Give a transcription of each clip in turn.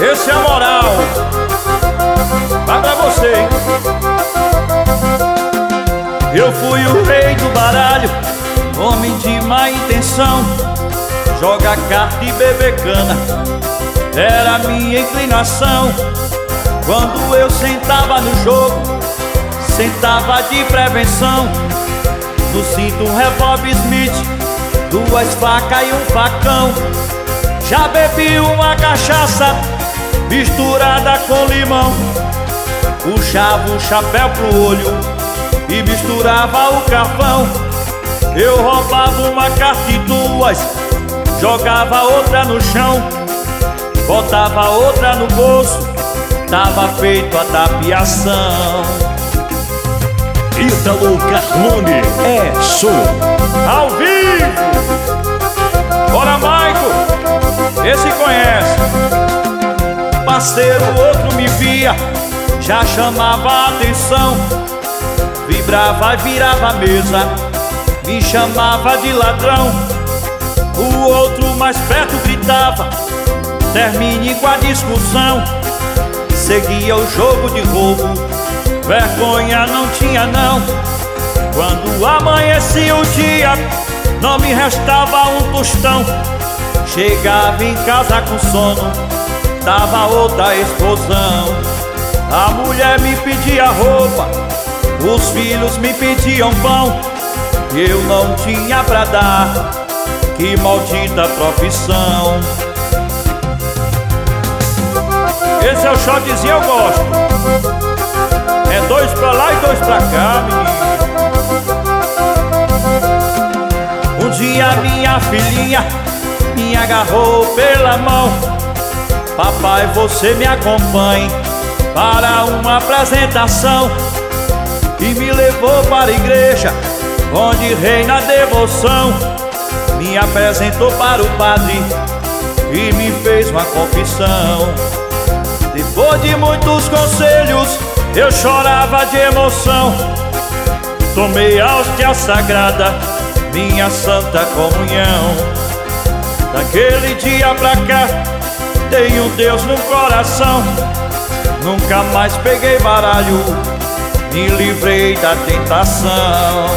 Esse é a moral. Vai pra você, hein? Eu fui o rei do baralho, homem de má intenção. Jogar carta e beber cana era minha inclinação. Quando eu sentava no jogo, sentava de prevenção. No cinto um revólver Smith, 2 facas e um facão. Já bebi uma cachaça misturada com limão. Puxava o chapéu pro olho e misturava o carvão. Eu roubava uma carta e 2, jogava outra no chão, botava outra no bolso, tava feito a tapiação. Ítalo Carmone é show. Ao vivo! Bora, Maico! Esse conhece. Parceiro, outro me via, já chamava a atenção. Vibrava e virava a mesa, me chamava de ladrão. O outro mais perto gritava: termine com a discussão. Seguia o jogo de roubo, vergonha não tinha não. Quando amanhecia o dia, não me restava um tostão. Chegava em casa com sono, tava outra explosão. A mulher me pedia roupa, os filhos me pediam pão. Eu não tinha pra dar, que maldita profissão. Esse é o shotzinho, eu gosto. É 2 pra lá e 2 pra cá, menino. Um dia minha filhinha me agarrou pela mão: papai, você me acompanhe para uma apresentação. E me levou para a igreja, onde reina a devoção. Me apresentou para o padre e me fez uma confissão. Depois de muitos conselhos, eu chorava de emoção. Tomei a hóstia sagrada, minha santa comunhão. Daquele dia pra cá, tenho Deus no coração. Nunca mais peguei baralho, me livrei da tentação.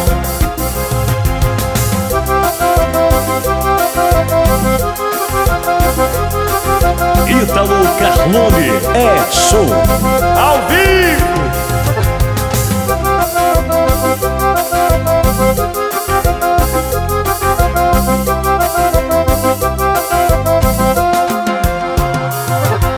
Ítalo Carmone é show. Ao vivo!